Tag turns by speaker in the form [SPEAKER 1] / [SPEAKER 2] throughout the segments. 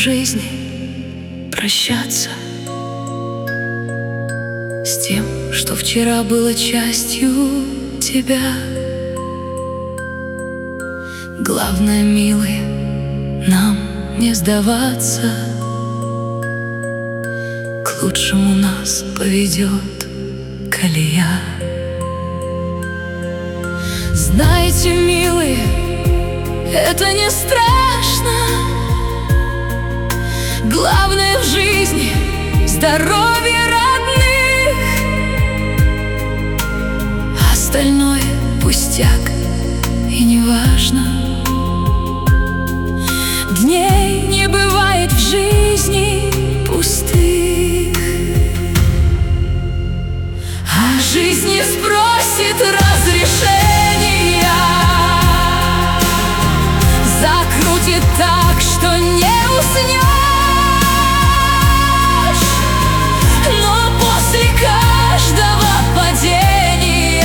[SPEAKER 1] жизни прощаться с тем, что вчера было частью тебя. Главное, милый, нам не сдаваться. К лучшему нас поведет колея. Знаете, милые, это не страшно. Главное в жизни — здоровье родных. Остальное пустяк и неважно. Дней не бывает в жизни пустых, а жизнь не спросит разрешения, закрутит так, что не уснешь. Но после каждого падения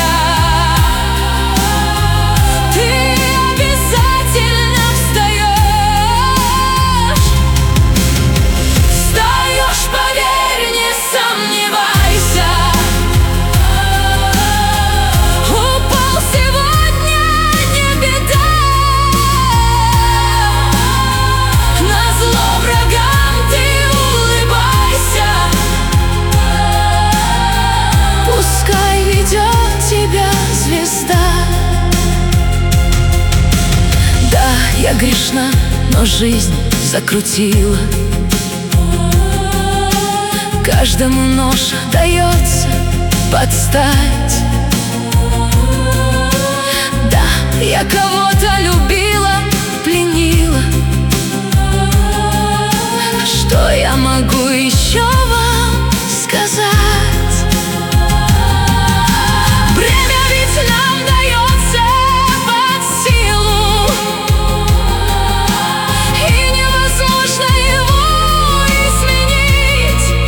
[SPEAKER 1] ты обязательно встаешь. Встаешь, поверь, не сомневайся. Упал сегодня, не беда. Назло врагам ты улыбайся. Пускай ведет тебя звезда. Да, я грешна, но жизнь закрутила. Каждому нож дается подстать. Да, я кого-то любила, пленила. Что я могу еще вам сказать? Бремя ведь нам дается под силу, и невозможно его изменить.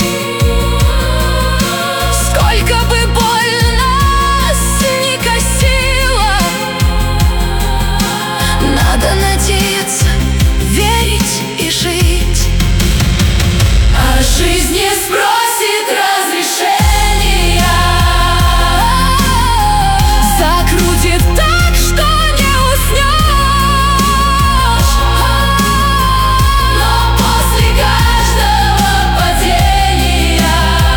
[SPEAKER 1] Сколько бы боль нас ни косила, надо надеяться, верить и жить. А жизнь не спросит разрешения, закрутит так, что не уснешь. Но после каждого падения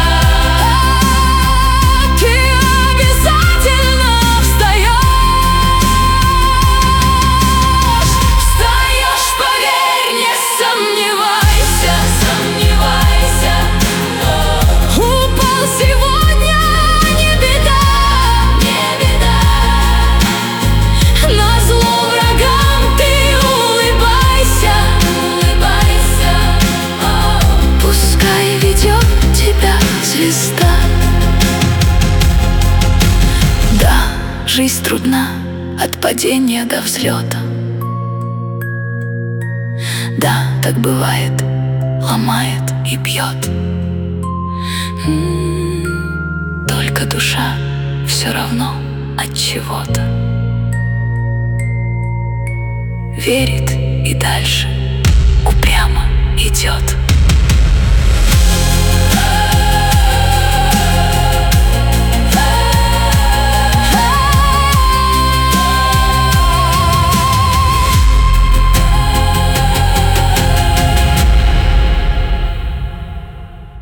[SPEAKER 1] ты обязательно встаешь. Встаешь, поверь, не сомневайся, сомневайся. Упал сегодня, не беда, не беда. Назло врагам ты улыбайся, улыбайся. Пускай ведет тебя звезда. Да, жизнь трудна от падения до взлета. Да, так бывает, ломает и бьет. Только душа все равно от чего-то верит и дальше упрямо идет.